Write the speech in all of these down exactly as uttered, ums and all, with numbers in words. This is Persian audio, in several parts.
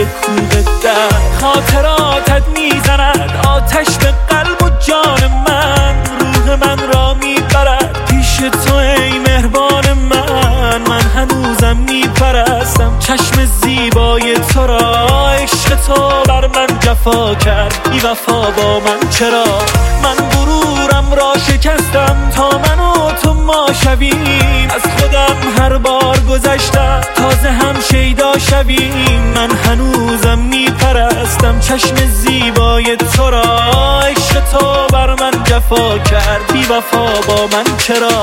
کوه در خاطراتت میزند آتش به قلب و جان من، روح من را میبرد پیش تو ای مهربان من. من هنوزم میپرستم چشم زیبای تو را، عشق تو بر من جفا کرد بی وفا با من چرا؟ من غرورم را شکستم تا من و تو ما شویم، از خودم هر بار گذشتم تازه هم شیدا شویم. من هنوزم میپرستم چشم زیبای تو را، عشق تو بر من جفا کرد بی وفا با من چرا؟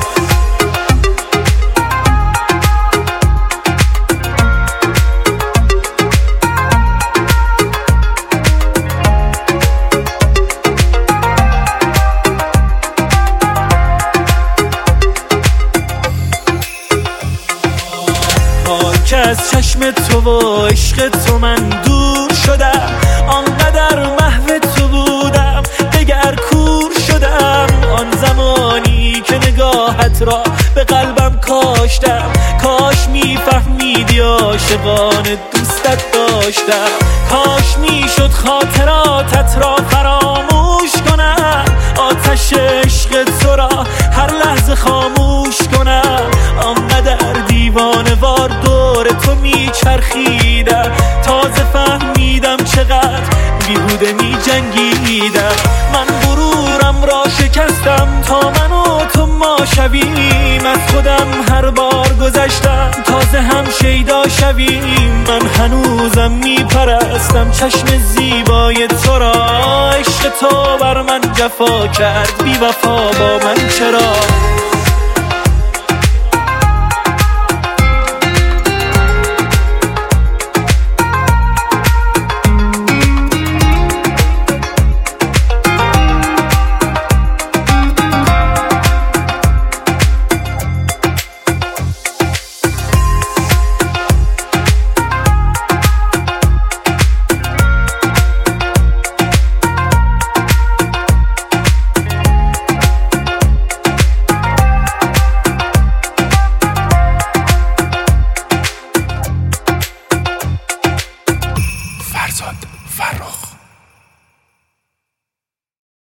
که از چشم تو و عشق تو من دور شدم، آنقدر محو تو بودم دگر کور شدم. آن زمانی که نگاهت را به قلبم کاشتم، کاش میفهمیدی عاشقان دوستت داشتم. کاش میشد خاطراتت را فراموش کنم، آتش عشق تو را هر لحظه خاموش کنم. آنقدر دیوانه وار دور تو میچرخیدم، تازه فهمیدم چقدر بیهوده میجنگیدم. من غرورم را شکستم تا من و تو ما شویم، از خودم هر بار گذشتم تازه هم شیدا شویم. من هنوزم میپرستم چشم زیبای تو را، عشق تو بر من جفا کرد بی وفا با من چرا؟